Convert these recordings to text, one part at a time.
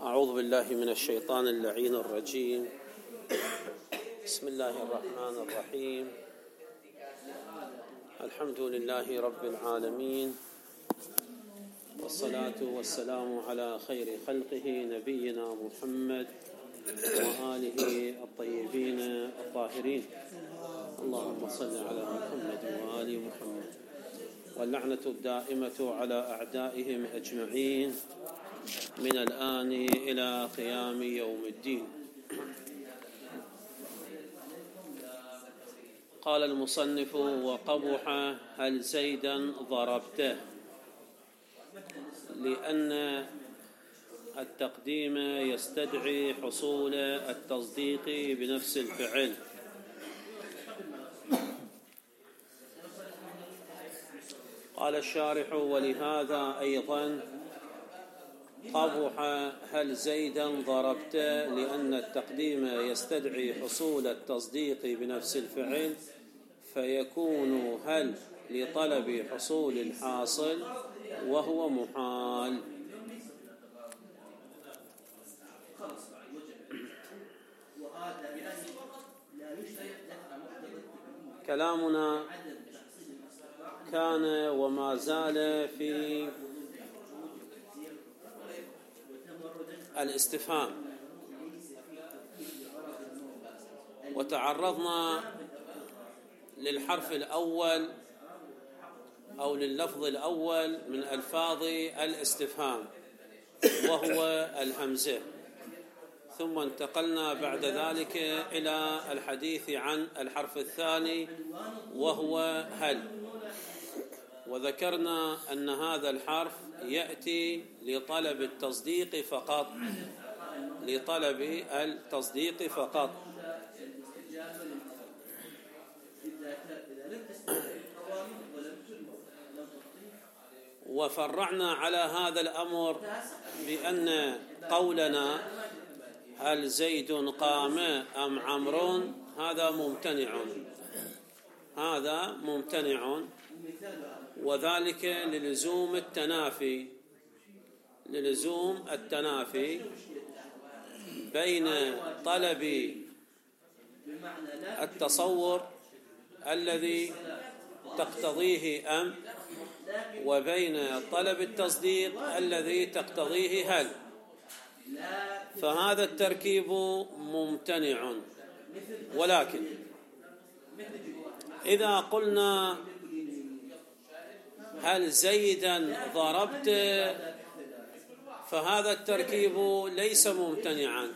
أعوذ بالله من الشيطان اللعين الرجيم. بسم الله الرحمن الرحيم. الحمد لله رب العالمين، والصلاة والسلام على خير خلقه نبينا محمد وآله الطيبين الطاهرين. اللهم صل على محمد وآل محمد، واللعنة الدائمة على أعدائهم أجمعين من الآن إلى قيام يوم الدين. قال المصنف: وقبح هل زيدا ضربته، لأن التقديم يستدعي حصول التصديق بنفس الفعل. قال الشارح: ولهذا أيضا قبح هل زيدا ضربته، لأن التقديم يستدعي حصول التصديق بنفس الفعل، فيكون هل لطلب حصول الحاصل وهو محال. كلامنا كان وما زال في الاستفهام، وتعرضنا للحرف الأول أو لللفظ الأول من ألفاظ الاستفهام وهو الهمزة، ثم انتقلنا بعد ذلك إلى الحديث عن الحرف الثاني وهو هل، وذكرنا أن هذا الحرف يأتي لطلب التصديق فقط، لطلب التصديق فقط. وفرعنا على هذا الأمر بأن قولنا هل زيد قام أم عمرو هذا ممتنع، هذا ممتنع، وذلك للزوم التنافي، للزوم التنافي بين طلب التصور الذي تقتضيه أم، وبين طلب التصديق الذي تقتضيه هل، فهذا التركيب ممتنع. ولكن إذا قلنا هل زيدا ضربت، فهذا التركيب ليس ممتنعا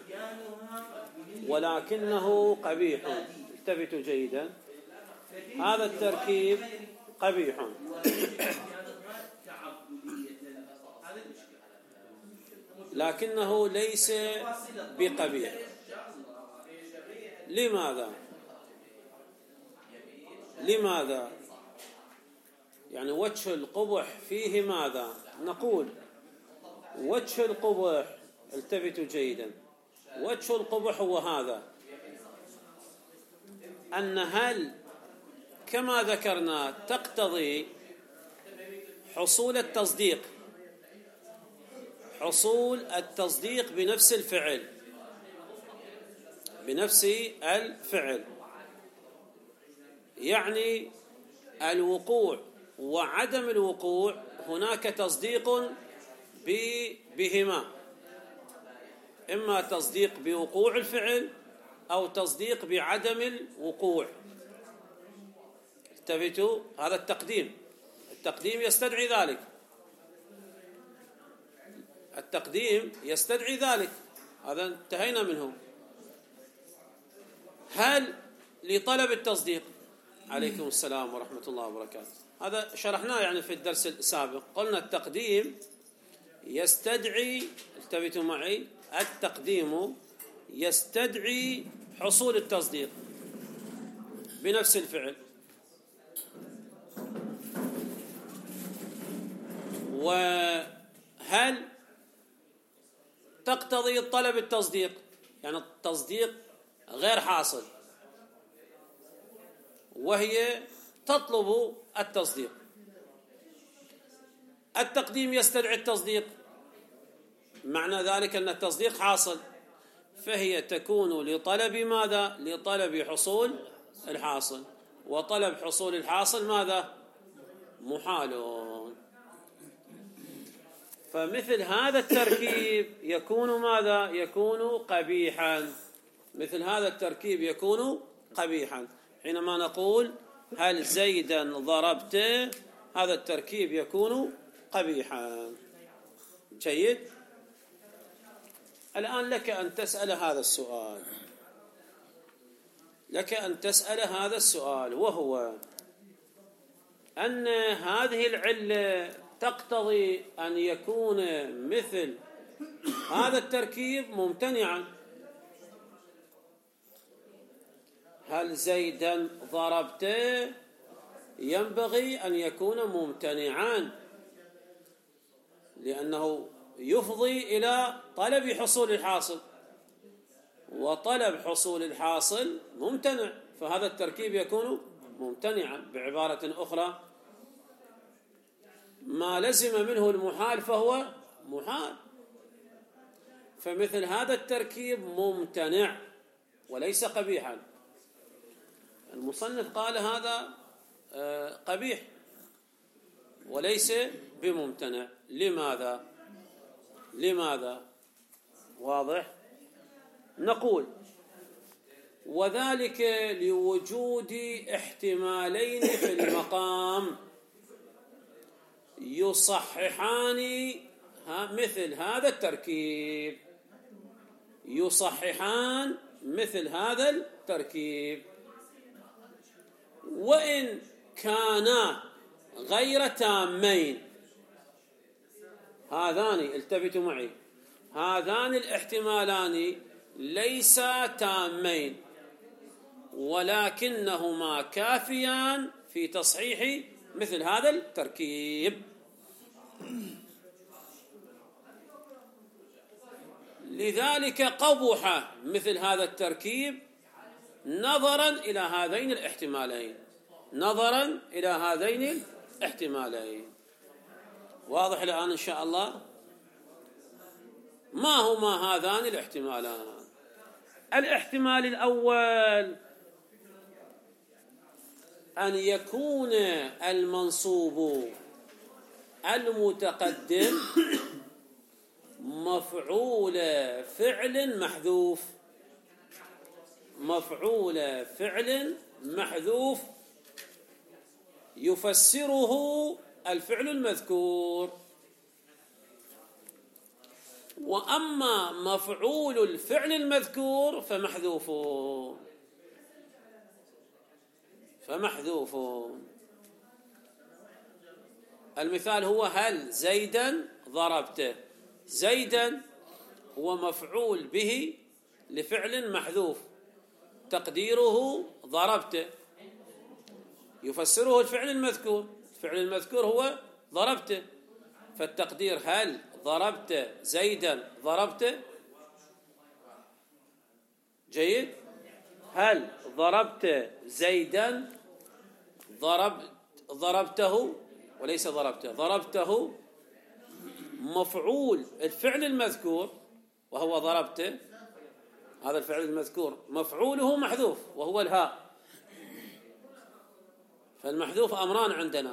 ولكنه قبيح. انتبهوا جيدا، هذا التركيب قبيح، لكنه ليس بقبيح. لماذا؟ لماذا؟ يعني وجه القبح فيه ماذا؟ نقول وجه القبح، التفتوا جيدا، وجه القبح هو هذا: أن هل كما ذكرنا تقتضي حصول التصديق، حصول التصديق بنفس الفعل، بنفس الفعل، يعني الوقوع وعدم الوقوع هناك تصديق بهما، إما تصديق بوقوع الفعل أو تصديق بعدم الوقوع. انتبهوا، هذا التقديم يستدعي ذلك، التقديم يستدعي ذلك، هذا انتهينا منه. هل لطلب التصديق، عليكم السلام ورحمة الله وبركاته، هذا شرحناه يعني في الدرس السابق، قلنا التقديم يستدعي، انتبهوا معي، التقديم يستدعي حصول التصديق بنفس الفعل، وهل تقتضي طلب التصديق، يعني التصديق غير حاصل وهي تطلب التصديق. التقديم يستدعي التصديق معنى ذلك أن التصديق حاصل، فهي تكون لطلب ماذا؟ لطلب حصول الحاصل، وطلب حصول الحاصل ماذا؟ محال. فمثل هذا التركيب يكون ماذا؟ يكون قبيحا. مثل هذا التركيب يكون قبيحا حينما نقول هل زيدا ضربته، هذا التركيب يكون قبيحا. جيد. الآن لك أن تسأل هذا السؤال، لك أن تسأل هذا السؤال، وهو أن هذه العلة تقتضي أن يكون مثل هذا التركيب ممتنعا. هل زيدا ضربته ينبغي أن يكون ممتنعا، لأنه يفضي إلى طلب حصول الحاصل، وطلب حصول الحاصل ممتنع، فهذا التركيب يكون ممتنعا. بعبارة أخرى، ما لزم منه المحال فهو محال، فمثل هذا التركيب ممتنع وليس قبيحا. المصنف قال هذا قبيح وليس بممتنع. لماذا؟ لماذا؟ واضح. نقول وذلك لوجود احتمالين في المقام يصححان مثل هذا التركيب، يصححان مثل هذا التركيب، وإن كانا غير تامين. هذان، التفتوا معي، هذان الاحتمالان ليسا تامين، ولكنهما كافيان في تصحيح مثل هذا التركيب. لذلك قبح مثل هذا التركيب نظرا إلى هذين الاحتمالين، نظرا إلى هذين الاحتمالين. واضح الآن إن شاء الله؟ ما هما هذان الاحتمالان؟ الاحتمال الأول أن يكون المنصوب المتقدم مفعول فعل محذوف، مفعول فعل محذوف يفسره الفعل المذكور. وأما مفعول الفعل المذكور فمحذوف، فمحذوف. المثال هو هل زيدا ضربته. زيدا هو مفعول به لفعل محذوف، تقديره ضربته، يفسره الفعل المذكور. الفعل المذكور هو ضربته، فالتقدير هل ضربت زيدا ضربته. جيد. هل ضربت زيدا ضربته وليس ضربته، ضربته مفعول الفعل المذكور وهو ضربته، هذا الفعل المذكور مفعوله محذوف وهو الهاء. فالمحذوف أمران عندنا: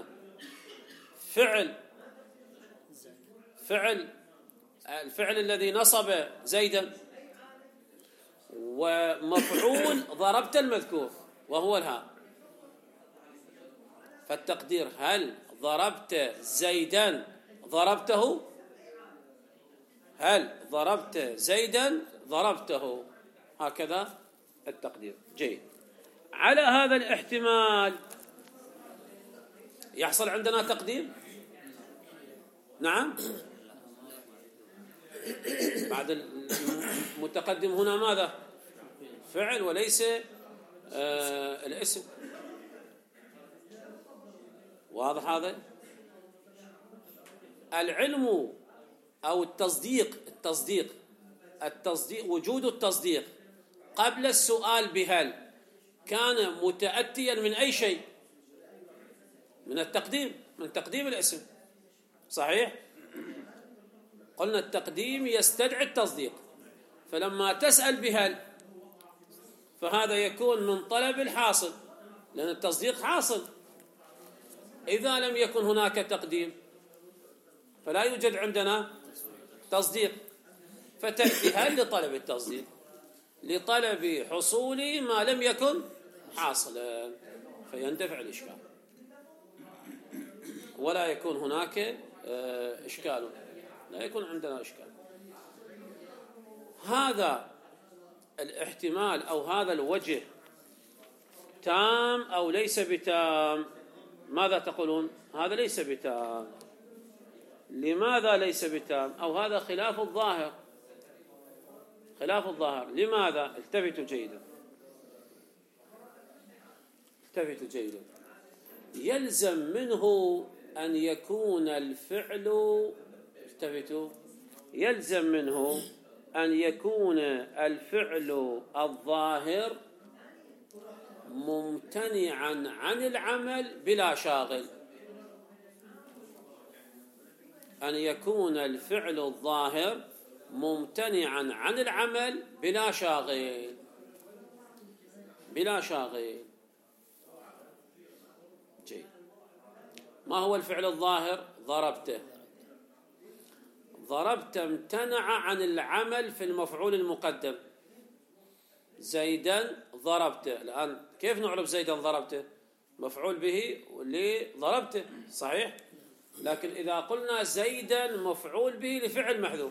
الفعل الذي نصب زيدا، ومفعول ضربت المذكور وهو الهاء. فالتقدير هل ضربت زيدا ضربته، هل ضربت زيدا ضربته، هكذا التقدير. جيد. على هذا الاحتمال يحصل عندنا تقديم. نعم. بعد المتقدم هنا ماذا؟ فعل وليس الاسم. واضح هذا؟ العلم أو التصديق وجود التصديق قبل السؤال بهل كان متأتيا من أي شيء؟ من التقديم، من تقديم الاسم. صحيح؟ قلنا التقديم يستدعي التصديق، فلما تسأل بهل فهذا يكون من طلب الحاصل، لأن التصديق حاصل. إذا لم يكن هناك تقديم فلا يوجد عندنا تصديق، فتأتي هل لطلب التصديق، لطلب حصول ما لم يكن حاصلا، فيندفع الإشكال ولا يكون هناك إشكال، لا يكون عندنا إشكال. هذا الاحتمال أو هذا الوجه تام أو ليس بتام؟ ماذا تقولون؟ هذا ليس بتام. لماذا ليس بتام؟ أو هذا خلاف الظاهر. خلاف الظاهر لماذا؟ التفتوا جيدا، التفتوا جيدا. يلزم منه أن يكون الفعل، التفتوا، يلزم منه أن يكون الفعل الظاهر ممتنعا عن العمل بلا شاغل. أن يكون الفعل الظاهر ممتنعا عن العمل بلا شاغل، بلا شاغل. جيد. ما هو الفعل الظاهر؟ ضربته. ضربت امتنع عن العمل في المفعول المقدم. زيدا ضربته. الآن كيف نعرف زيدا ضربته؟ مفعول به لضربته، صحيح؟ لكن إذا قلنا زيدا مفعول به لفعل محذوف،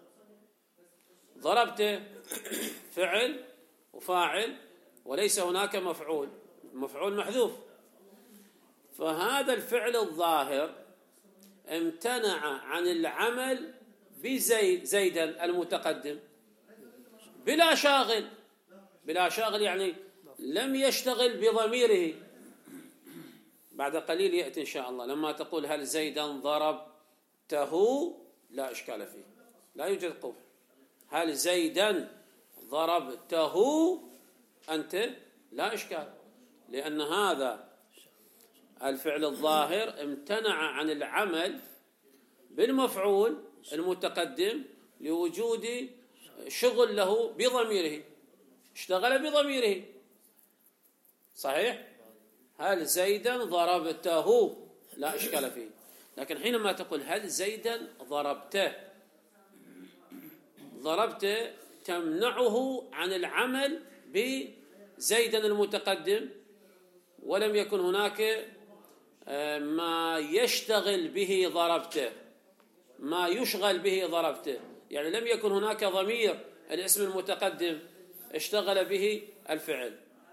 ضربته فعل وفاعل وليس هناك مفعول، مفعول محذوف، فهذا الفعل الظاهر امتنع عن العمل بزيدا المتقدم بلا شاغل. بلا شاغل يعني لم يشتغل بضميره. بعد قليل يأتي إن شاء الله لما تقول هل زيدا ضربته لا إشكال فيه، لا يوجد قبح. هل زيدا ضربته أنت لا إشكال، لأن هذا الفعل الظاهر امتنع عن العمل بالمفعول المتقدم لوجود شغل له بضميره، اشتغل بضميره، صحيح؟ هل زيدا ضربته لا إشكال فيه. لكن حينما تقول هل زيدا ضربته، ضربته تمنعه عن العمل بزيدا المتقدم ولم يكن هناك ما يشتغل به ضربته، ما يشغل به ضربته، يعني لم يكن هناك ضمير الاسم المتقدم اشتغل به الفعل.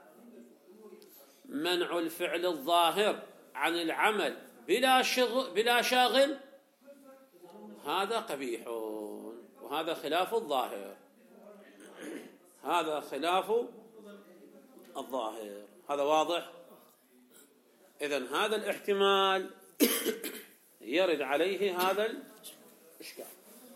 منع الفعل الظاهر عن العمل بلا شاغل هذا قبيح، وهذا خلاف الظاهر، هذا خلاف الظاهر. هذا واضح؟ إذن هذا الاحتمال يرد عليه هذا الإشكال.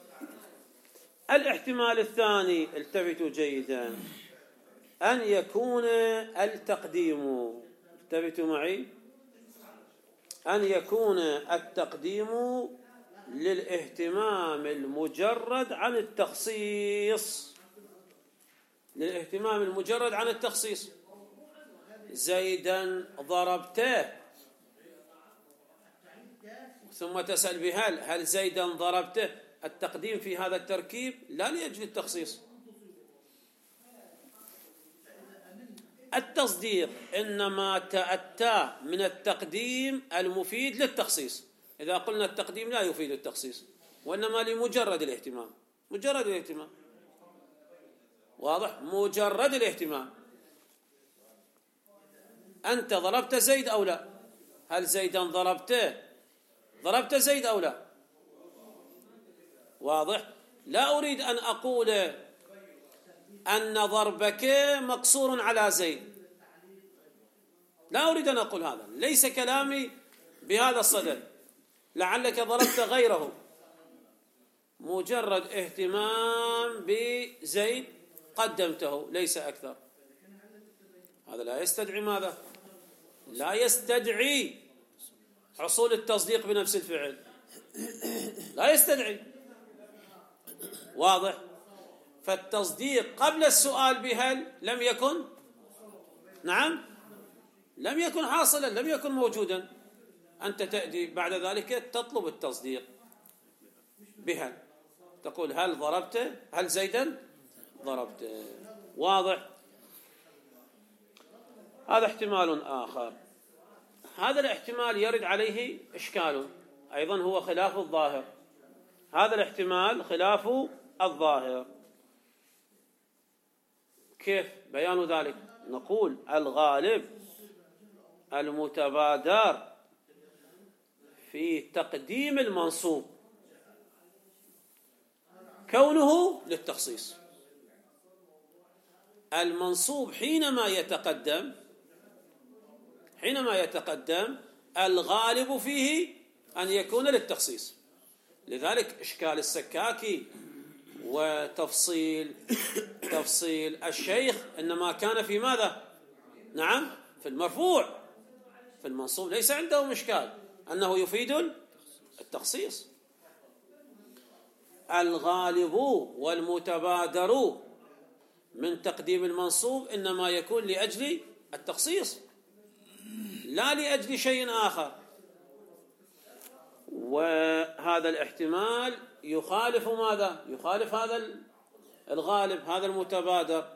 الاحتمال الثاني، التفتوا جيدا، أن يكون التقديم، التفتوا معي، أن يكون التقديم للاهتمام المجرد عن التخصيص، للاهتمام المجرد عن التخصيص. زيدا ضربته ثم تسأل بهل، هل زيدا ضربته؟ التقديم في هذا التركيب لا لأجل التخصيص. التصديق إنما تأتى من التقديم المفيد للتخصيص. إذا قلنا التقديم لا يفيد التخصيص، وإنما لمجرد الاهتمام، مجرد الاهتمام، واضح؟ مجرد الاهتمام. أنت ضربت زيد أو لا؟ هل زيدا ضربته؟ ضربت زيد أو لا؟ واضح؟ لا أريد أن أقول أن ضربك مقصور على زيد، لا أريد أن أقول هذا، ليس كلامي بهذا الصدد. لعلك ضربت غيره، مجرد اهتمام بزيد قدمته ليس أكثر. هذا لا يستدعي ماذا؟ لا يستدعي حصول التصديق بنفس الفعل، لا يستدعي. واضح؟ فالتصديق قبل السؤال بهل لم يكن، نعم، لم يكن حاصلا، لم يكن موجودا. أنت تأتي بعد ذلك تطلب التصديق بهل، تقول هل ضربته، هل زيدا ضربته. واضح؟ هذا احتمال آخر. هذا الاحتمال يرد عليه إشكال أيضا، هو خلاف الظاهر. هذا الاحتمال خلاف الظاهر. كيف بيان ذلك؟ نقول الغالب المتبادر في تقديم المنصوب كونه للتخصيص. المنصوب حينما يتقدم الغالب فيه أن يكون للتخصيص. لذلك إشكال السكاكي وتفصيل الشيخ إنما كان في ماذا؟ نعم، في المرفوع. في المنصوب ليس عندهم إشكال أنه يفيد التخصيص. الغالب والمتبادر من تقديم المنصوب إنما يكون لأجل التخصيص لا لأجل شيء آخر. وهذا الاحتمال يخالف ماذا؟ يخالف هذا الغالب، هذا المتبادر.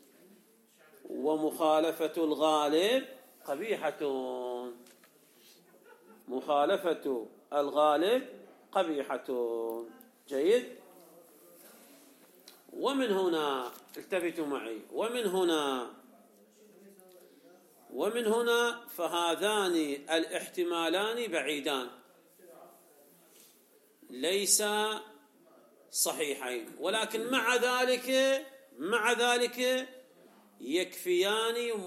ومخالفة الغالب قبيحة، مخالفة الغالب قبيحة. جيد. ومن هنا التفتوا معي، ومن هنا فهذان الاحتمالان بعيدان ليس صحيحين، ولكن مع ذلك يكفيان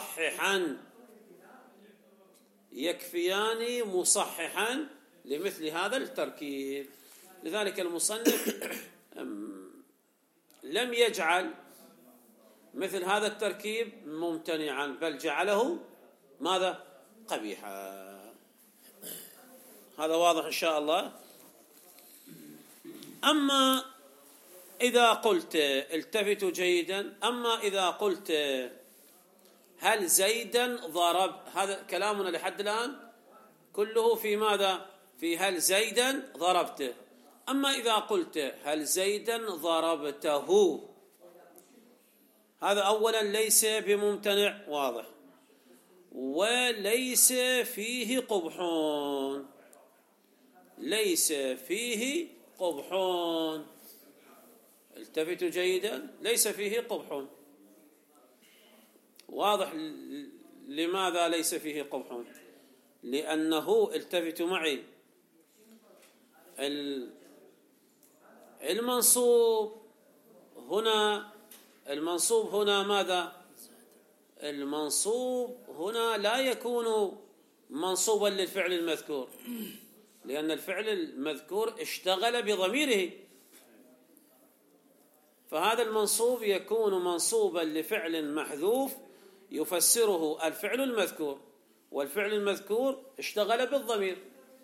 مصححا لمثل هذا التركيب. لذلك المصنف لم يجعل مثل هذا التركيب ممتنعا، بل جعله ماذا؟ قبيحا. هذا واضح إن شاء الله. أما إذا قلت، التفتوا جيدا، أما إذا قلت هل زيدا ضرب، هذا كلامنا لحد الآن كله في ماذا؟ في هل زيدا ضربته. أما إذا قلت هل زيدا ضربته، هذا أولا ليس بممتنع، واضح، وليس فيه قبح، ليس فيه قبح. التفتوا جيدا، ليس فيه قبح. واضح لماذا ليس فيه قبح؟ لأنه، التفتوا معي، المنصوب هنا ماذا؟ المنصوب هنا لا يكون منصوبا للفعل المذكور، لأن الفعل المذكور اشتغل بضميره، فهذا المنصوب يكون منصوبا لفعل محذوف يفسره الفعل المذكور، والفعل المذكور اشتغل بالضمير،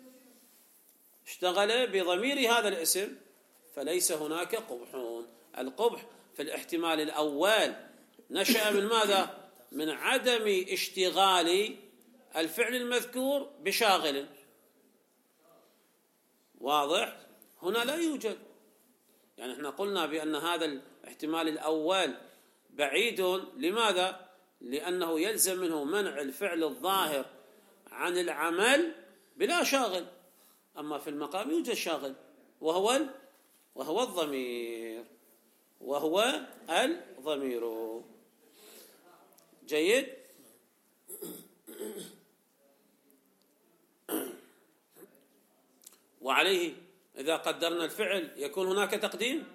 اشتغل بضمير هذا الاسم، فليس هناك قبح. القبح في الاحتمال الأول نشأ من ماذا؟ من عدم اشتغال الفعل المذكور بشاغل. واضح؟ هنا لا يوجد. يعني احنا قلنا بأن هذا الاحتمال الأول بعيد. لماذا؟ لأنه يلزم منه منع الفعل الظاهر عن العمل بلا شاغل. أما في المقام يوجد شاغل، وهو الضمير، جيد. وعليه إذا قدرنا الفعل يكون هناك تقديم،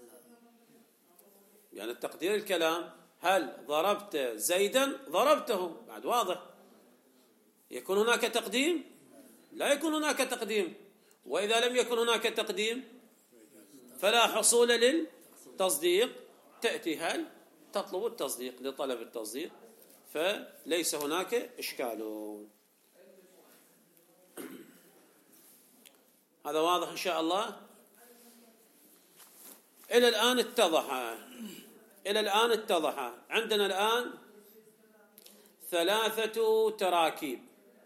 يعني التقدير الكلام هل ضربت زيدا ضربته، بعد واضح. يكون هناك تقديم؟ لا يكون هناك تقديم. وإذا لم يكن هناك تقديم فلا حصول للتصديق، تأتي هل تطلب التصديق لطلب التصديق، فليس هناك إشكال. هذا واضح إن شاء الله. إلى الآن اتضح. عندنا الآن 3 تراكيب: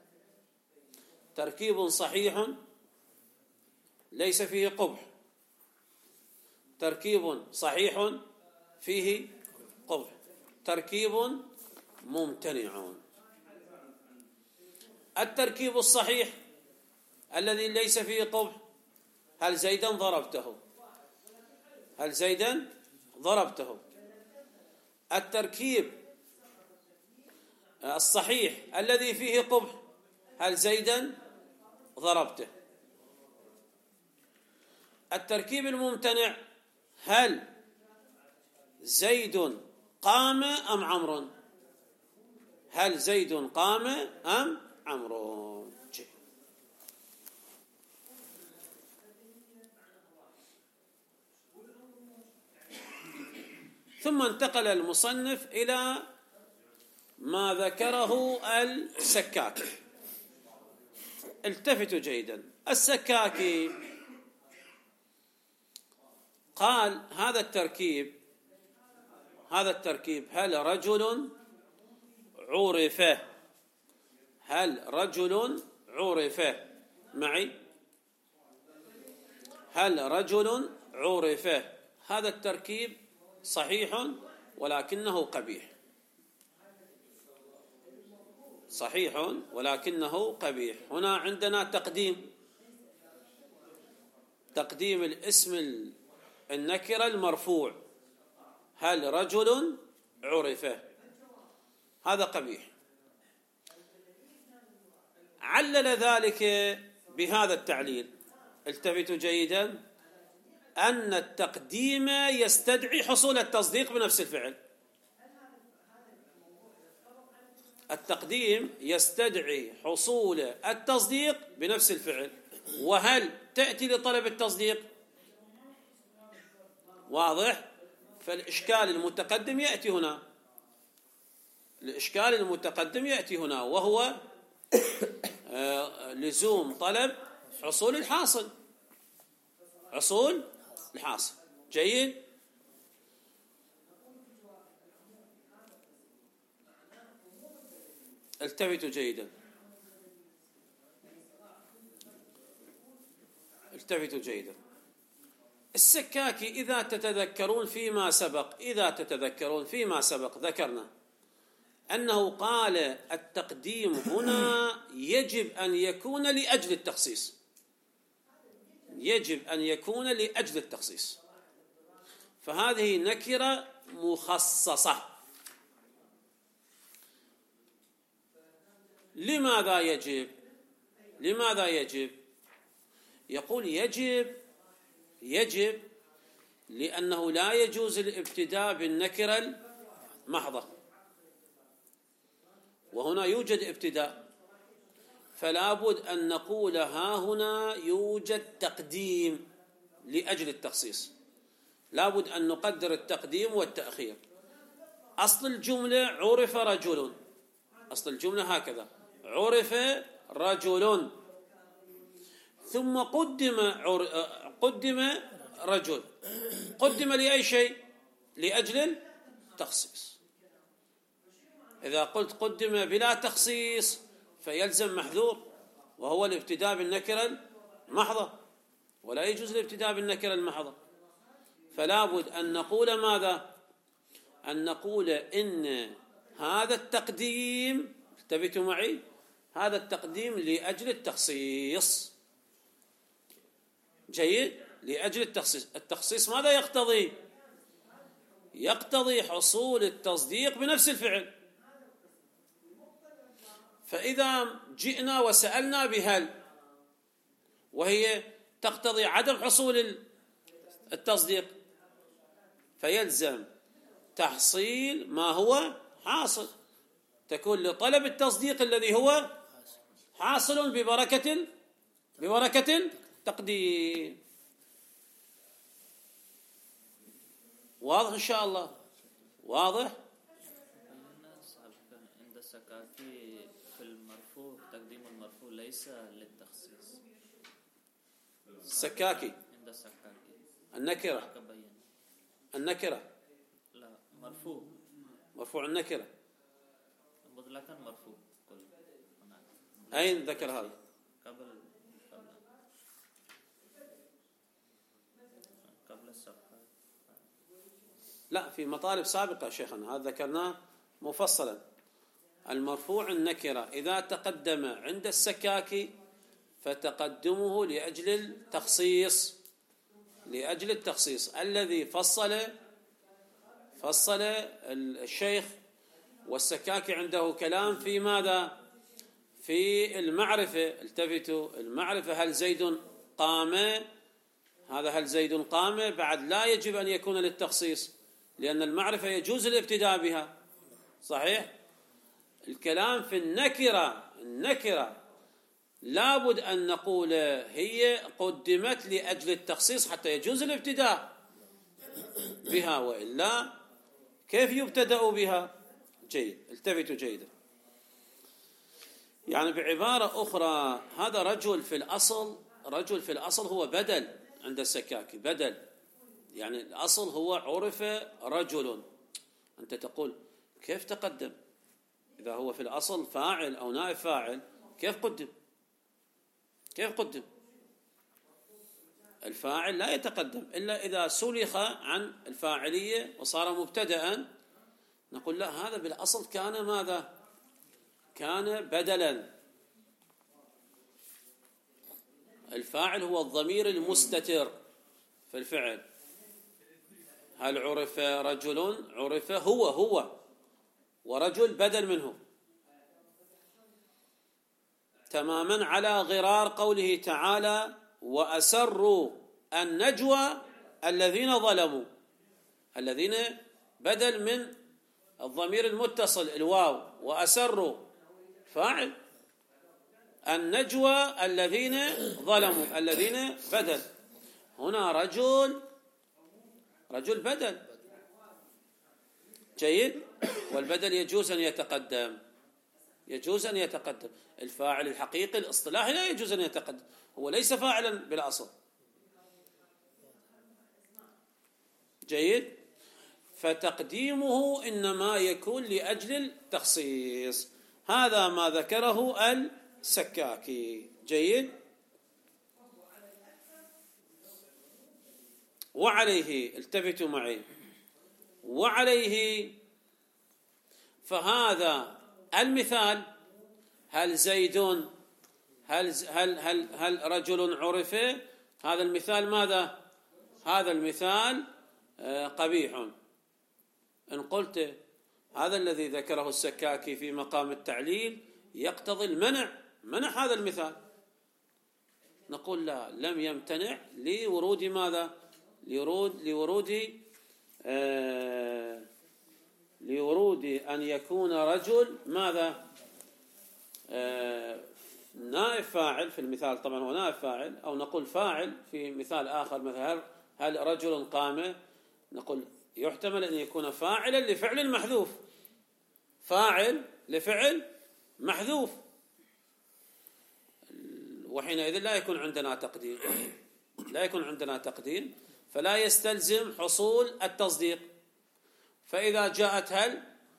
تركيب صحيح ليس فيه قبح، تركيب صحيح فيه قبح، تركيب ممتنع. التركيب الصحيح الذي ليس فيه قبح: هل زيدا ضربته؟ التركيب الصحيح الذي فيه قبح: هل زيدا ضربته؟ التركيب الممتنع: هل زيد قام أم عمرو؟ هل زيد قام أم عمرو؟ ثم انتقل المصنف إلى ما ذكره السكاكي. التفتوا جيدا. السكاكي قال: هذا التركيب هل رجل عرف معي؟ هل رجل عرف؟ هذا التركيب صحيح ولكنه قبيح. هنا عندنا تقديم الاسم النكرة المرفوع: هل رجل عرف؟ هذا قبيح. علل ذلك بهذا التعليل، التفتوا جيدا، أن التقديم يستدعي حصول التصديق بنفس الفعل. التقديم يستدعي حصول التصديق بنفس الفعل، وهل تأتي لطلب التصديق؟ واضح؟ فالإشكال المتقدم يأتي هنا، وهو لزوم طلب حصول الحاصل. جيد. التفتوا جيدا. السكاكي إذا تتذكرون فيما سبق ذكرنا أنه قال التقديم هنا يجب أن يكون لأجل التخصيص. فهذه نكرة مخصصة. لماذا يجب؟ يقول يجب لأنه لا يجوز الابتداء بالنكرة المحضة، وهنا يوجد ابتداء، فلا بد أن نقول ها هنا يوجد تقديم لأجل التخصيص، لا بد أن نقدر التقديم والتأخير. أصل الجملة عرف رجل، أصل الجملة هكذا: عرف رجل، ثم قدم رجل. قدم لأي شيء؟ لأجل التخصيص. إذا قلت قدم بلا تخصيص فيلزم محذور، وهو الابتداء بالنكرة المحضة، ولا يجوز الابتداء بالنكرة المحضة. فلا بد أن نقول ماذا؟ أن نقول إن هذا التقديم، انتبهوا معي، هذا التقديم لأجل التخصيص. جيد؟ لأجل التخصيص. التخصيص ماذا يقتضي؟ يقتضي حصول التصديق بنفس الفعل. فإذا جئنا وسألنا بهل، وهي تقتضي عدم حصول التصديق، فيلزم تحصيل ما هو حاصل، تكون لطلب التصديق الذي هو حاصل ببركة التقديم. واضح إن شاء الله؟ واضح؟ عند السكاكي في المرفوع تقديم المرفوع ليس للتخصيص. السكاكي عند السكاكي النكرة النكرة. لا مرفوع. مرفوع النكرة. مطلقا مرفوع. أين ذكر هذا؟ قبل الصفحة. لا، في مطالب سابقة شيخنا، هذا ذكرناه مفصلا. المرفوع النكرة إذا تقدم عند السكاكي فتقدمه لأجل التخصيص، لأجل التخصيص الذي فصل الشيخ. والسكاكي عنده كلام في ماذا؟ في المعرفة. التفتوا، المعرفة هل زيد قام، هذا هل زيد قام بعد لا يجب أن يكون للتخصيص، لأن المعرفة يجوز الابتداء بها، صحيح؟ الكلام في النكرة لابد أن نقول هي قدمت لأجل التخصيص حتى يجوز الابتداء بها، وإلا كيف يبتدأ بها؟ جيد، التفتوا جيدا. يعني بعبارة أخرى، هذا رجل في الأصل هو بدل عند السكاكي، بدل. يعني الأصل هو عرف رجل. أنت تقول كيف تقدم إذا هو في الأصل فاعل أو نائب فاعل؟ كيف قدم؟ الفاعل لا يتقدم إلا إذا سلخ عن الفاعلية وصار مبتدأ. نقول لا، هذا بالأصل كان ماذا؟ كان بدلا. الفاعل هو الضمير المستتر في الفعل. هل عرف رجل؟ عرف هو ورجل بدل منه، تماما على غرار قوله تعالى: وأسروا النجوى الذين ظلموا. الذين بدل من الضمير المتصل الواو، وأسروا فاعل، النجوى الذين ظلموا، الذين بدل. هنا رجل بدل، جيد. والبدل يجوز أن يتقدم. الفاعل الحقيقي الاصطلاحي لا يجوز أن يتقدم، هو ليس فاعلا بالأصل، جيد. فتقديمه إنما يكون لأجل التخصيص. هذا ما ذكره السكاكي، جيد. وعليه، التفتوا معي، وعليه فهذا المثال، هل زيد، هل رجل عرف، هذا المثال ماذا؟ هذا المثال قبيح. إن قلت هذا الذي ذكره السكاكي في مقام التعليل يقتضي منع هذا المثال، نقول لا، لم يمتنع لورود ماذا؟ لورود أن يكون رجل ماذا؟ نائب فاعل في المثال، طبعا هو نائب فاعل، أو نقول فاعل في مثال آخر، مثلا هل رجل قام، نقول يحتمل أن يكون فاعلا لفعل محذوف، فاعل لفعل محذوف، وحينئذ لا يكون عندنا تقدير، فلا يستلزم حصول التصديق. فإذا جاءت هل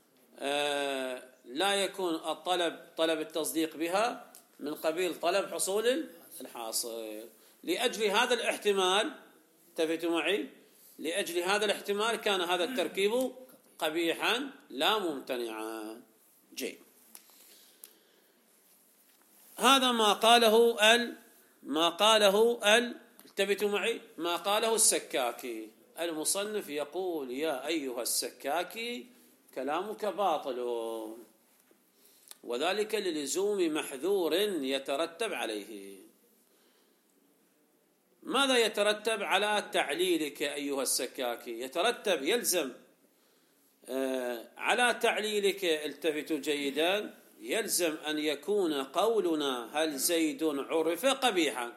لا يكون طلب التصديق بها من قبيل طلب حصول الحاصل. لأجل هذا الاحتمال، التفتوا معي، لأجل هذا الاحتمال كان هذا التركيب قبيحا لا ممتنعا. جيد. هذا ما قاله التفتوا معي، ما قاله السكاكي. المصنف يقول: يا أيها السكاكي، كلامك باطل، وذلك للزوم محذور يترتب عليه. ماذا يترتب على تعليلك أيها السكاكي؟ يلزم على تعليلك، التفتوا جيدا، يلزم أن يكون قولنا هل زيد عرف قبيحا.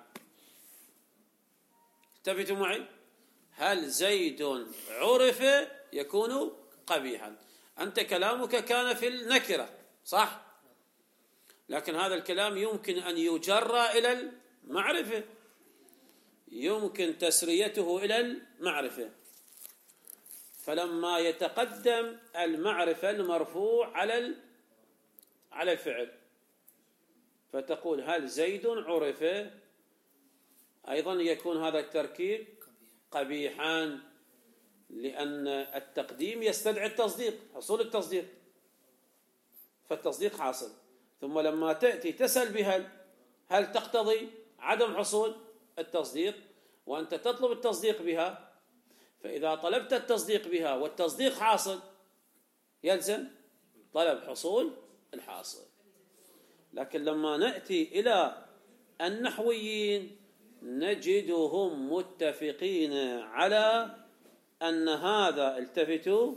التفتوا معي، هل زيد عرف يكون قبيحا. أنت كلامك كان في النكرة، صح؟ لكن هذا الكلام يمكن أن يجرى إلى المعرفة، يمكن تسريته إلى المعرفة. فلما يتقدم المعرفة المرفوع على الفعل، فتقول هل زيد عرف، أيضا يكون هذا التركيب قبيحا، لأن التقديم يستدعي التصديق، حصول التصديق، فالتصديق حاصل. ثم لما تأتي تسأل بهل، هل تقتضي عدم حصول التصديق، وأنت تطلب التصديق بها، فإذا طلبت التصديق بها والتصديق حاصل يلزم طلب حصول الحاصل. لكن لما نأتي إلى النحويين نجدهم متفقين على أن هذا، التفتوا،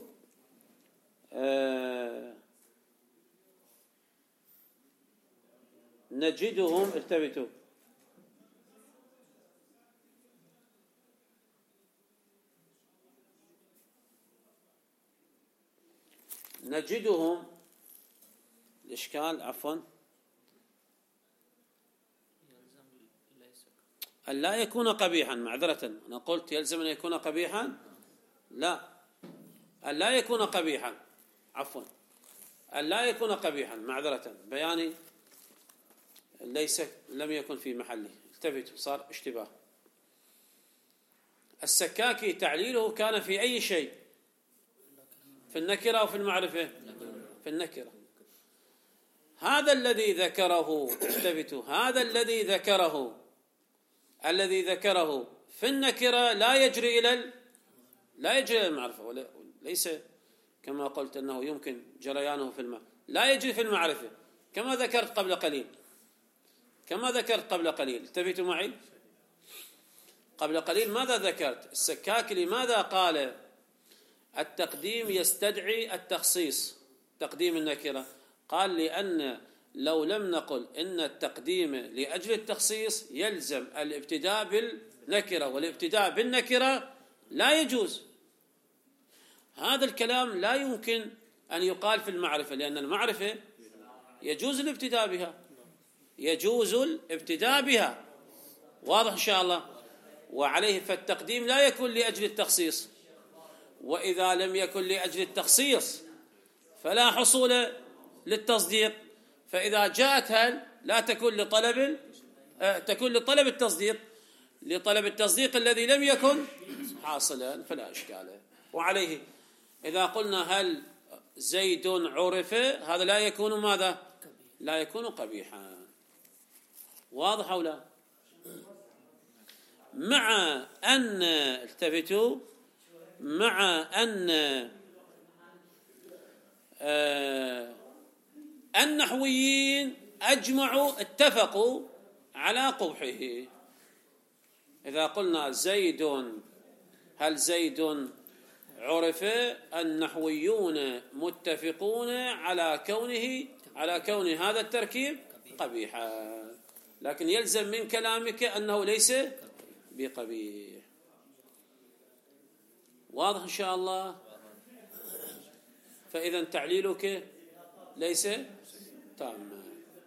نجدهم الإشكال عفوا أن لا يكون قبيحا، معذرة أنا قلت يلزم أن يكون قبيحا، لا، أن لا يكون قبيحا، عفوا أن لا يكون قبيحا، معذرة، بياني لم يكن في محله، التفتوا، صار اشتباه. السكاكي تعليله كان في أي شيء؟ في النكرة أو في المعرفة؟ في النكرة. هذا الذي ذكره، التفتوا، هذا الذي ذكره في النكرة لا يجري إلى المعرفة، ليس كما قلت أنه يمكن جريانه في لا يجري في المعرفة، كما ذكرت قبل قليل. التفتوا معي قبل قليل ماذا ذكرت؟ السكاكي لماذا قال التقديم يستدعي التخصيص، تقديم النكرة؟ قال لأن لو لم نقل إن التقديم لأجل التخصيص يلزم الابتداء بالنكرة، والابتداء بالنكرة لا يجوز. هذا الكلام لا يمكن أن يقال في المعرفة، لأن المعرفة يجوز الابتداء بها، واضح إن شاء الله. وعليه فالتقديم لا يكون لأجل التخصيص، وإذا لم يكن لأجل التخصيص فلا حصول للتصديق، فإذا جاءت هل لا تكون تكون لطلب التصديق الذي لم يكن حاصلا، فلا إشكال. وعليه إذا قلنا هل زيد عرف، هذا لا يكون ماذا؟ لا يكون قبيحا، واضح أو لا؟ مع أن التفتوا، مع أن النحويين اتفقوا على قبحه. إذا قلنا هل زيد عرف، النحويون متفقون على كون هذا التركيب قبيحا، لكن يلزم من كلامك أنه ليس بقبيح. واضح إن شاء الله؟ فإذا تعليلك ليس تاما.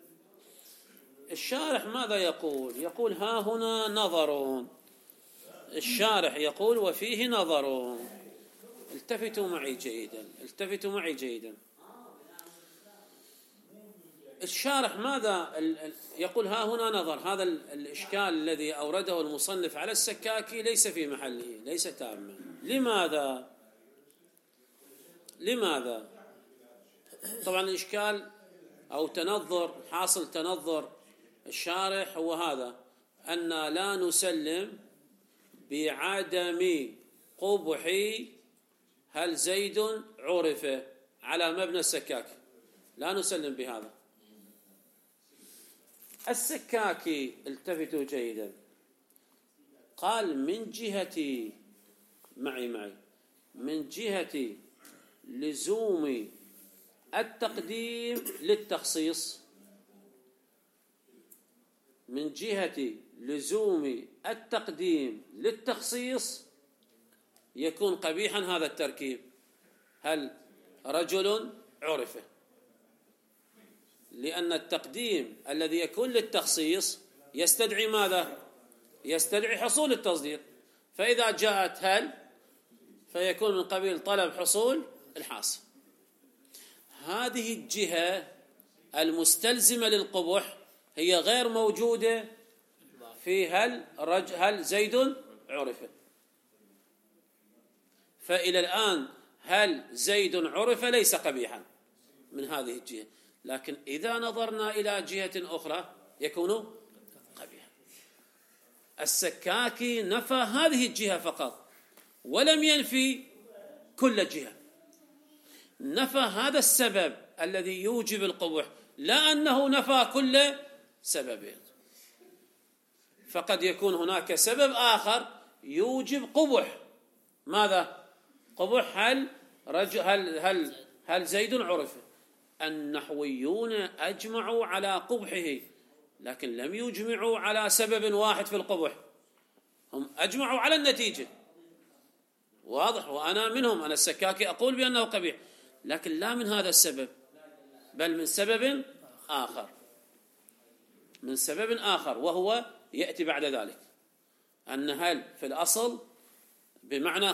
الشارح ماذا يقول ها هنا نظر، الشارح يقول وفيه نظر. التفتوا معي جيدا. الشارح ماذا يقول؟ ها هنا نظر. هذا الإشكال الذي أورده المصنف على السكاكي ليس في محله، ليس تاما. لماذا؟ طبعا الإشكال أو حاصل تنظر الشارح هو هذا، أن لا نسلم بعدم قبح هل زيد عرف على مبنى السكاكي، لا نسلم بهذا. السكاكي، التفتوا جيدا، قال من جهة لزوم التقديم للتخصيص، من جهة لزوم التقديم للتخصيص يكون قبيحا هذا التركيب، هل رجل عرفه، لأن التقديم الذي يكون للتخصيص يستدعي ماذا؟ يستدعي حصول التصديق، فإذا جاءت هل فيكون من قبيل طلب حصول الحاصل. هذه الجهة المستلزمة للقبح هي غير موجودة في هل زيد عرف. فإلى الآن هل زيد عرف ليس قبيحا من هذه الجهة، لكن إذا نظرنا إلى جهة أخرى يكون قبيحا. السكاكي نفى هذه الجهة فقط ولم ينفي كل جهة، نفى هذا السبب الذي يوجب القبح، لا أنه نفى كل سببين. فقد يكون هناك سبب آخر يوجب قبح. ماذا؟ قبح هل زيد عرف. النحويون أجمعوا على قبحه لكن لم يجمعوا على سبب واحد في القبح، هم أجمعوا على النتيجة. واضح؟ وأنا منهم، أنا السكاكي أقول بأنه قبيح، لكن لا من هذا السبب بل من سبب آخر، من سبب آخر، وهو يأتي بعد ذلك. أن هل في الأصل بمعنى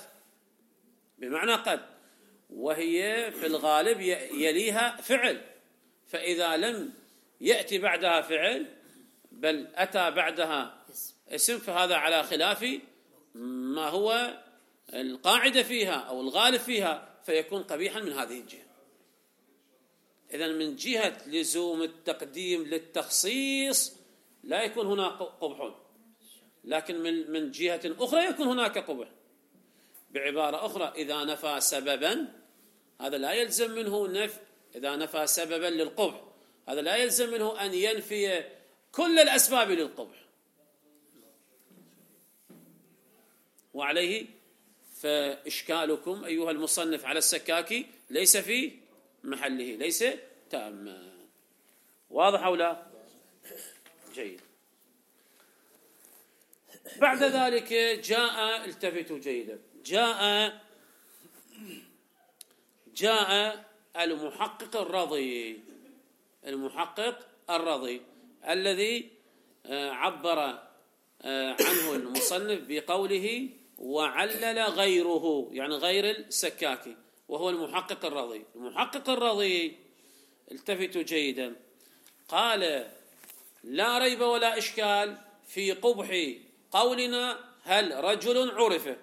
قد، وهي في الغالب يليها فعل، فإذا لم يأتي بعدها فعل بل أتى بعدها اسم فهذا على خلاف ما هو القاعدة فيها أو الغالب فيها، فيكون قبيحا من هذه الجهة. إذن من جهة لزوم التقديم للتخصيص لا يكون هناك قبح، لكن من جهة أخرى يكون هناك قبح. بعبارة أخرى، إذا نفى سببا هذا لا يلزم منه إذا نفى سببا للقبح هذا لا يلزم منه أن ينفي كل الأسباب للقبح. وعليه فإشكالكم أيها المصنف على السكاكي ليس في محله، ليس تاما. واضح أو لا؟ جيد. بعد ذلك جاء، التفتوا جيدا، جاء المحقق الرضي الذي عبر عنه المصنف بقوله وعلل غيره، يعني غير السكاكي، وهو المحقق الرضي. التفتوا جيدا، قال لا ريب ولا إشكال في قبح قولنا هل رجل عرف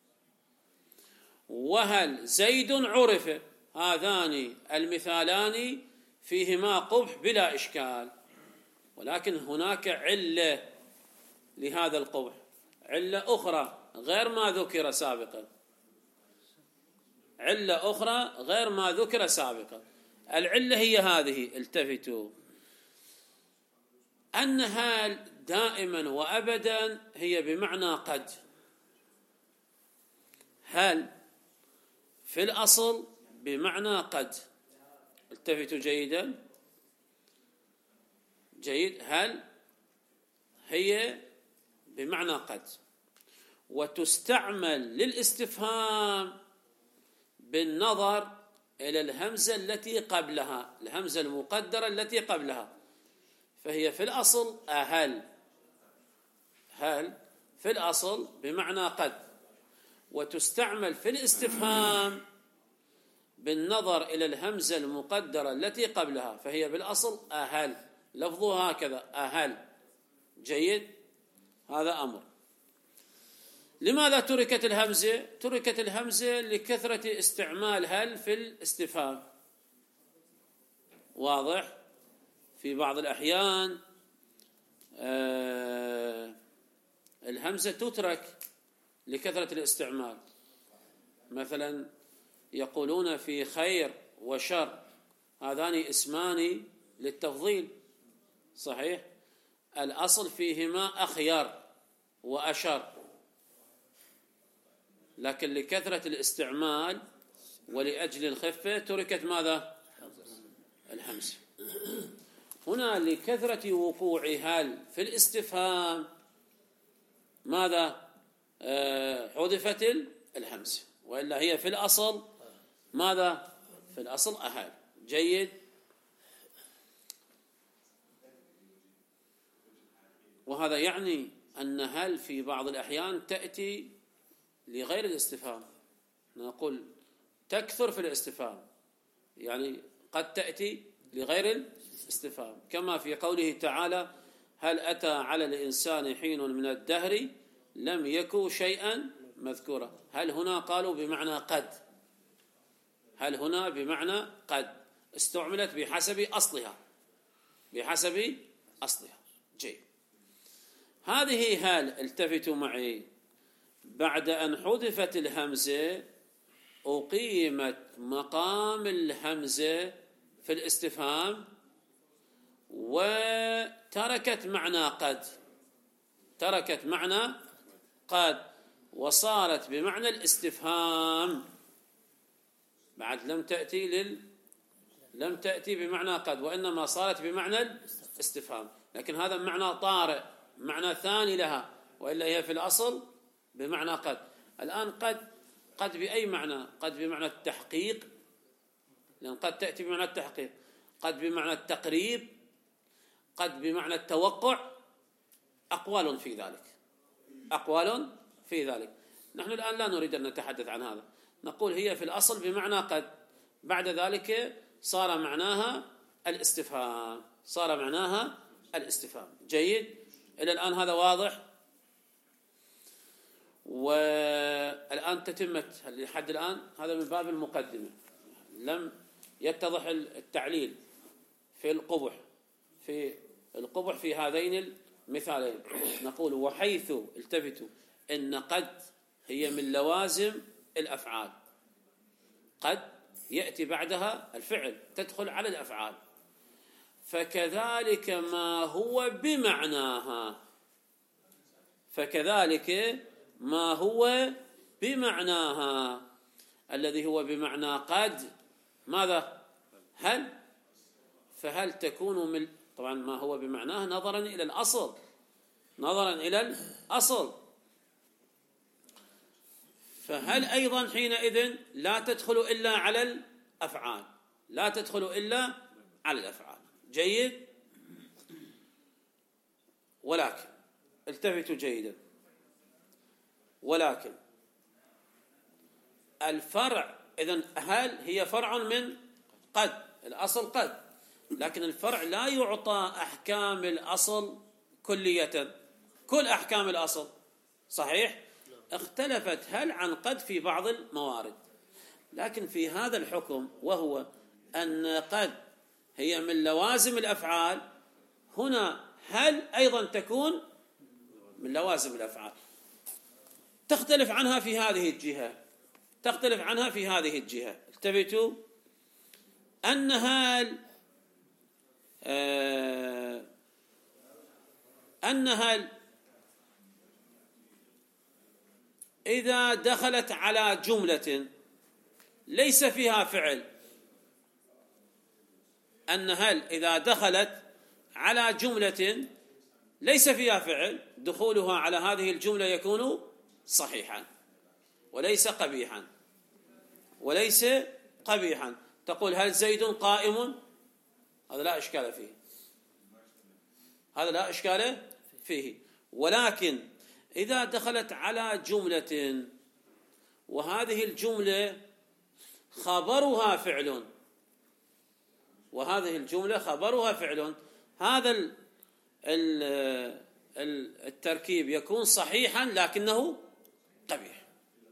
وهل زيد عرف، هذان المثالان فيهما قبح بلا إشكال، ولكن هناك علة لهذا القبح، علة أخرى غير ما ذكر سابقا، علة أخرى غير ما ذكر سابقا. العلة هي هذه، التفتوا، أنها دائما وأبدا هي بمعنى قد. هل في الأصل بمعنى قد، التفتوا جيدا، جيد، هل هي بمعنى قد، وتستعمل للاستفهام بالنظر إلى الهمزة التي قبلها، الهمزة المقدرة التي قبلها، فهي في الأصل هل في الأصل بمعنى قد، وتستعمل في الاستفهام بالنظر إلى الهمزة المقدرة التي قبلها، فهي بالأصل هل، لفظها هكذا هل. جيد، هذا أمر. لماذا تركت الهمزة؟ تركت الهمزة لكثرة استعمال هل في الاستفهام. واضح؟ في بعض الأحيان الهمزة تترك لكثرة الاستعمال، مثلا يقولون في خير وشر هذان اسمان للتفضيل، صحيح، الأصل فيهما أخير وأشر، لكن لكثرة الاستعمال ولأجل الخفة تركت ماذا؟ الهمزة. هنا لكثرة وقوع هل في الاستفهام ماذا؟ حذفت الهمزة، وإلا هي في الأصل ماذا؟ في الأصل هل. جيد. وهذا يعني أن هل في بعض الأحيان تأتي لغير الاستفهام، نقول تكثر في الاستفهام، يعني قد تأتي لغير الاستفهام، كما في قوله تعالى هل أتى على الإنسان حين من الدهر لم يكن شيئا مذكورا. هل هنا قالوا بمعنى قد، هل هنا بمعنى قد استعملت بحسب أصلها، بحسب أصلها. جيد. هذه هل، التفتوا معي، بعد أن حذفت الهمزة أقيمت مقام الهمزة في الاستفهام وتركت معنى قد، تركت معنى قد وصارت بمعنى الاستفهام. بعد لم تأتي بمعنى قد، وإنما صارت بمعنى الاستفهام، لكن هذا معنى طارئ، معنى ثاني لها، وإلا هي في الأصل بمعنى قد. الآن قد بأي معنى؟ قد بمعنى التحقيق، لأن قد تأتي بمعنى التحقيق، قد بمعنى التقريب، قد بمعنى التوقع. أقوال في ذلك، أقوال في ذلك. نحن الآن لا نريد أن نتحدث عن هذا، نقول هي في الأصل بمعنى قد، بعد ذلك صار معناها الاستفهام، صار معناها الاستفهام. جيد. إلى الآن هذا واضح. والآن تتمت لحد الآن هذا من باب المقدمة، لم يتضح التعليل في القبح في هذين المثالين. نقول وحيث، التفتوا، إن قد هي من لوازم الأفعال، قد يأتي بعدها الفعل تدخل على الأفعال، فكذلك ما هو بمعناها، فكذلك ما هو بمعناها، الذي هو بمعنى قد ماذا؟ هل. فهل تكون من، طبعا ما هو بمعناه نظرا إلى الأصل، نظرا إلى الأصل، فهل أيضا حينئذ لا تدخل إلا على الأفعال، لا تدخل إلا على الأفعال. جيد. ولكن التفتوا جيدا، ولكن الفرع، إذن هل هي فرع من قد، الأصل قد، لكن الفرع لا يعطى أحكام الأصل كلية، كل أحكام الأصل صحيح. اختلفت هل عن قد في بعض الموارد، لكن في هذا الحكم وهو أن قد هي من لوازم الأفعال، هنا هل أيضا تكون من لوازم الأفعال، تختلف عنها في هذه الجهة، تختلف عنها في هذه الجهة. التفتوا أن هل إذا دخلت على جملة ليس فيها فعل، أن هل إذا دخلت على جملة ليس فيها فعل، دخولها على هذه الجملة يكون صحيحا وليس قبيحا، وليس قبيحا. تقول هل زيد قائم؟ هذا لا إشكال فيه، هذا لا إشكال فيه. ولكن إذا دخلت على جملة وهذه الجملة خبرها فعل، وهذه الجملة خبرها فعل، هذا التركيب يكون صحيحا لكنه قبيح،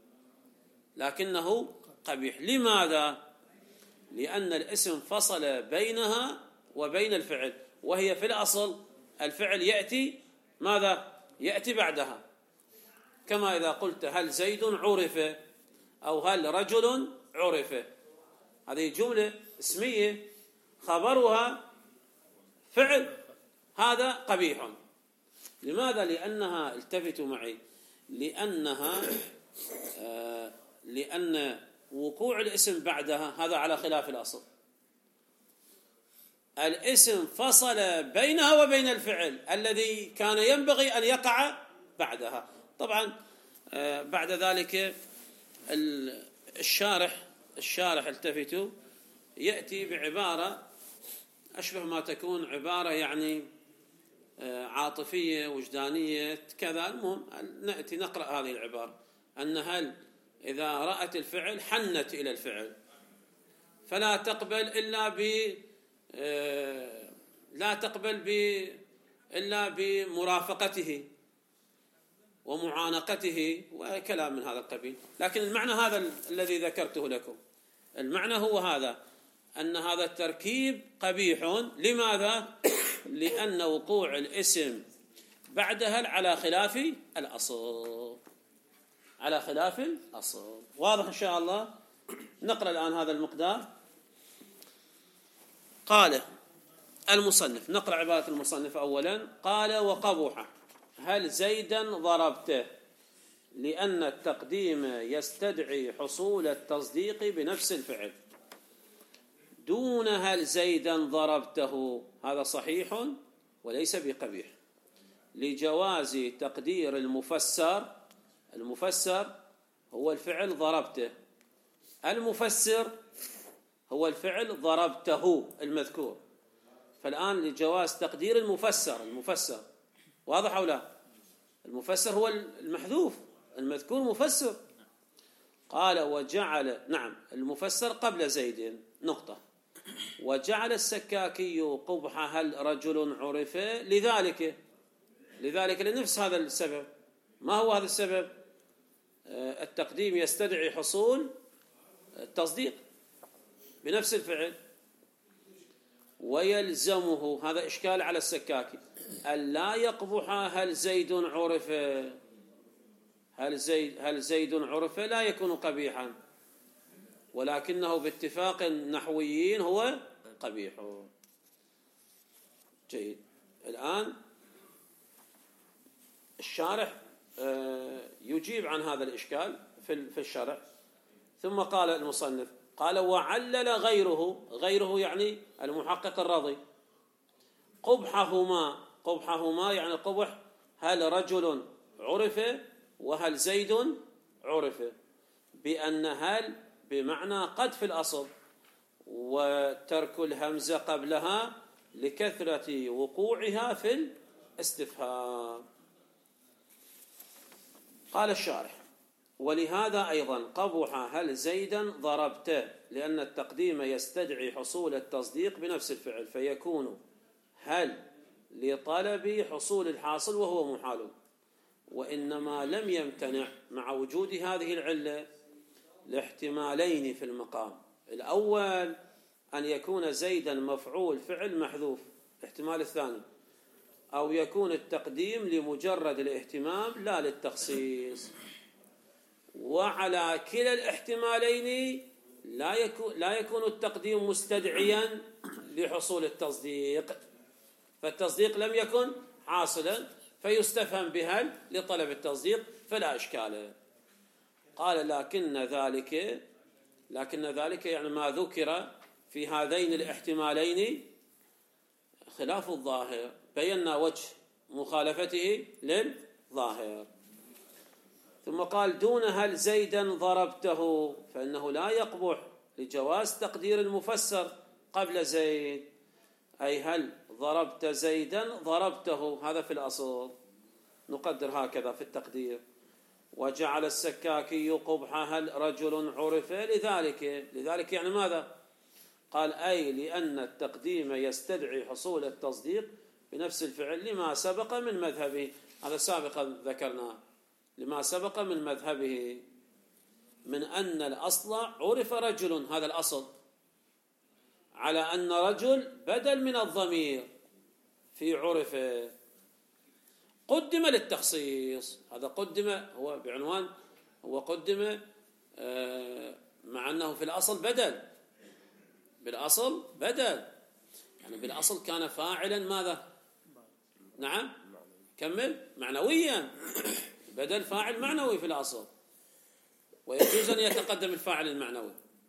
لكنه قبيح. لماذا؟ لأن الاسم فصل بينها وبين الفعل، وهي في الأصل الفعل يأتي ماذا؟ يأتي بعدها، كما إذا قلت هل زيد عرف أو هل رجل عرف، هذه جملة اسمية خبرها فعل، هذا قبيح. لماذا؟ لأنها، التفتوا معي، لأن وقوع الاسم بعدها هذا على خلاف الأصل، الاسم فصل بينها وبين الفعل الذي كان ينبغي أن يقع بعدها. طبعا بعد ذلك الشارح التفتوا يأتي بعبارة أشبه ما تكون عبارة يعني عاطفية وجدانية كذا. المهم نأتي نقرأ هذه العبارة، أن هل إذا رأت الفعل حنت إلى الفعل، فلا تقبل إلا لا تقبل إلا بمرافقته ومعانقته وكلام من هذا القبيل. لكن المعنى هذا الذي ذكرته لكم، المعنى هو هذا، أن هذا التركيب قبيح. لماذا؟ لأن وقوع الاسم بعدها على خلاف الأصل، على خلاف الأصل. واضح إن شاء الله؟ نقرأ الآن هذا المقدار. قال المصنف، نقرأ عبارة المصنف أولا. قال: وقبح هل زيدا ضربته، لأن التقديم يستدعي حصول التصديق بنفس الفعل، دون هل زيدا ضربته، هذا صحيح وليس بقبيح، لجواز تقدير المفسر. المفسر هو الفعل ضربته، المفسر هو الفعل ضربته المذكور. فالآن لجواز تقدير المفسر واضح أو لا؟ المفسر هو المحذوف، المذكور مفسر. قال: وجعل، نعم، المفسر قبل زيد نقطة. وجعل السكاكي قبح هل رجل عرف، لذلك لنفس هذا السبب. ما هو هذا السبب؟ التقديم يستدعي حصول التصديق بنفس الفعل، ويلزمه، هذا إشكال على السكاكي، ألا يقبح هل زيد عرف. هل زيد عرف لا يكون قبيحا، ولكنه باتفاق النحويين هو قبيح. جيد. الآن الشارح يجيب عن هذا الإشكال في الشرح. ثم قال المصنف: قال: وعلل غيره يعني المحقق الرضي، قبحهما يعني قبح هل رجل عرف وهل زيد عرف، بأن هل بمعنى قد في الأصل، وترك الهمزة قبلها لكثرة وقوعها في الاستفهام. قال الشارح: ولهذا أيضا قبح هل زيدا ضربته، لأن التقديم يستدعي حصول التصديق بنفس الفعل، فيكون هل لطلب حصول الحاصل وهو محال، وإنما لم يمتنع مع وجود هذه العلة لاحتمالين في المقام. الأول أن يكون زيدا مفعول فعل محذوف، الاحتمال الثاني، أو يكون التقديم لمجرد الاهتمام لا للتخصيص. وعلى كلا الاحتمالين لا يكون التقديم مستدعيا لحصول التصديق، فالتصديق لم يكن حاصلا، فيستفهم بهل لطلب التصديق فلا إشكال. قال: لكن ذلك يعني ما ذكر في هذين الاحتمالين خلاف الظاهر، بينا وجه مخالفته للظاهر. ثم قال: دون هل زيدا ضربته، فإنه لا يقبح لجواز تقدير المفسر قبل زيد، أي هل ضربت زيدا ضربته، هذا في الأصل نقدر هكذا في التقدير. وجعل السكاكي قبح هل رجل عرف، لذلك يعني ماذا؟ قال: أي لأن التقديم يستدعي حصول التصديق بنفس الفعل لما سبق من مذهبه، هذا سابقا ذكرناه، لما سبق من مذهبه من أن الأصل عرف رجل، هذا الأصل، على أن رجل بدل من الضمير في عرف، قدم للتخصيص. هذا قدم هو بعنوان، هو قدم مع أنه في الأصل بدل، بالأصل بدل، يعني بالأصل كان فاعلا ماذا؟ نعم، كمل، معنويا، بدل فاعل معنوي في الأصل، ويجوز أن يتقدم الفاعل المعنوي.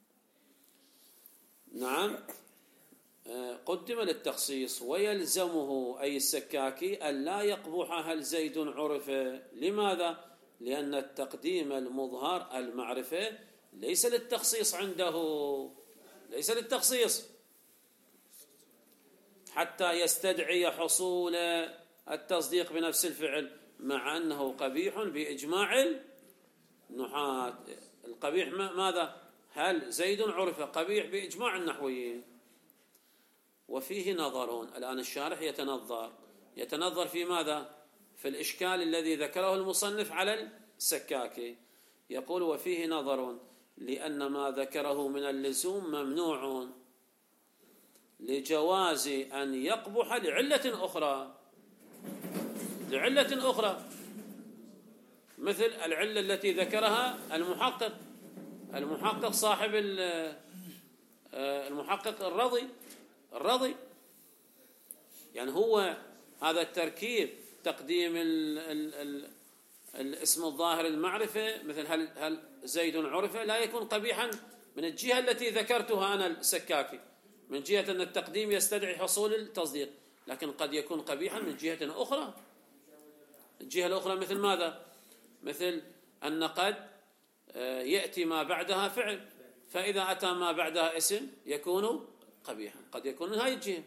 نعم، قدم للتخصيص. ويلزمه أي السكاكي ألا يقبح هل زيد عرف. لماذا؟ لأن التقديم المظهر المعرفة ليس للتخصيص عنده، ليس للتخصيص حتى يستدعي حصول التصديق بنفس الفعل، مع أنه قبيح بإجماع النحاة. القبيح ماذا؟ هل زيد عرف قبيح بإجماع النحويين. وفيه نظرون. الآن الشارح يتنظر في ماذا؟ في الإشكال الذي ذكره المصنف على السكاكي. يقول وفيه نظر لأن ما ذكره من اللزوم ممنوع لجواز أن يقبح لعلة أخرى مثل العلة التي ذكرها المحقق صاحب المحقق الرضي. يعني هو هذا التركيب تقديم الاسم الظاهر المعرفة مثل هل زيد عرفة لا يكون قبيحا من الجهة التي ذكرتها أنا السكاكي، من جهة أن التقديم يستدعي حصول التصديق، لكن قد يكون قبيحا من جهة أخرى. الجهة الأخرى مثل ماذا؟ مثل أن قد يأتي ما بعدها فعل، فإذا أتى ما بعدها اسم يكون قبيحا، قد يكون من هذه الجهة.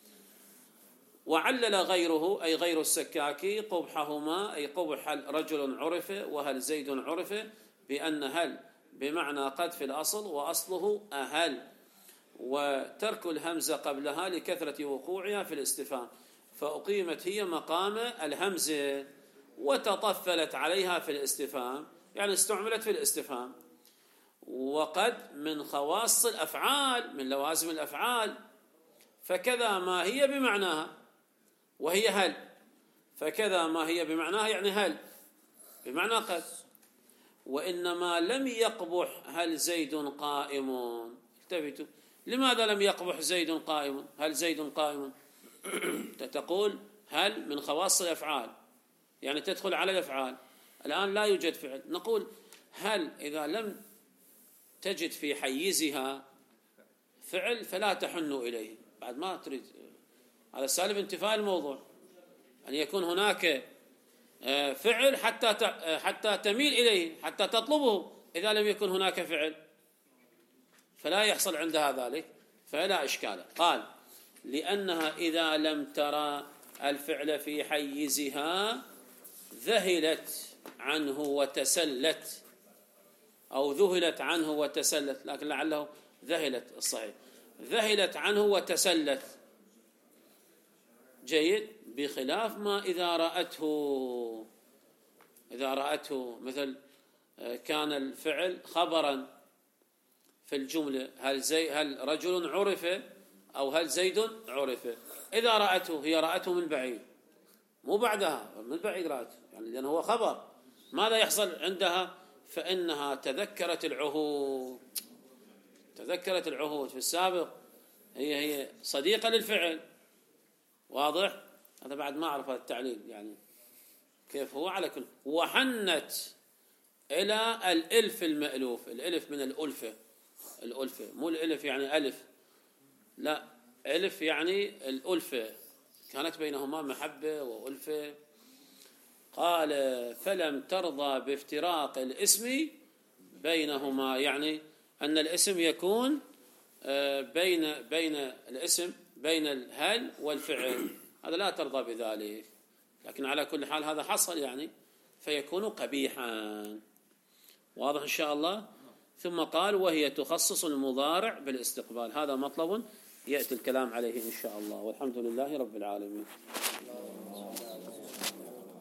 وعلل غيره أي غير السكاكي قبحهما أي قبح هل رجل عرف وهل زيد عرف بأن هل بمعنى قد في الأصل وأصله أهل، وترك الهمزة قبلها لكثرة وقوعها في الاستفهام، فأقيمت هي مقام الهمزة وتطفلت عليها في الاستفهام، يعني استعملت في الاستفهام. وقد من خواص الأفعال من لوازم الأفعال، فكذا ما هي بمعناها وهي هل، فكذا ما هي بمعناها يعني هل بمعنى قد. وإنما لم يقبح هل زيد قائم. انتبهوا، لماذا لم يقبح زيد قائم؟ هل زيد قائم؟ تقول هل من خواص الأفعال، يعني تدخل على الأفعال. الآن لا يوجد فعل، نقول هل إذا لم تجد في حيزها فعل فلا تحن إليه، بعد ما تريد. هذا سالب انتفاء الموضوع، أن يكون هناك فعل حتى تميل إليه، حتى تطلبه. إذا لم يكن هناك فعل فلا يحصل عندها ذلك، فلا إشكال. قال لأنها إذا لم ترى الفعل في حيزها ذهلت عنه وتسلت، أو ذهلت عنه وتسلت، لكن لعله ذهلت الصحيح، ذهلت عنه وتسلت. جيد. بخلاف ما إذا رأته مثل كان الفعل خبرا في الجملة هل رجل عرف أو هل زيد عرف. إذا رأته هي رأته من بعيد مو بعدها، من بعيد رأته، يعني لأنه هو خبر. ماذا يحصل عندها؟ فإنها تذكرت العهود في السابق، هي صديقة للفعل. واضح؟ هذا بعد ما أعرف التعليل يعني كيف هو. على كل وحنت إلى الألف المألوف. الألف من الألفة مو الألف يعني ألف، لا، ألف يعني الألفة، كانت بينهما محبة وألفة. قال فلم ترضى بافتراق الاسم بينهما، يعني أن الاسم يكون بين الهل والفعل، هذا لا ترضى بذلك. لكن على كل حال هذا حصل يعني، فيكون قبيحا. واضح إن شاء الله. ثم قال وهي تخصص المضارع بالاستقبال. هذا مطلب يأتي الكلام عليه إن شاء الله، والحمد لله رب العالمين.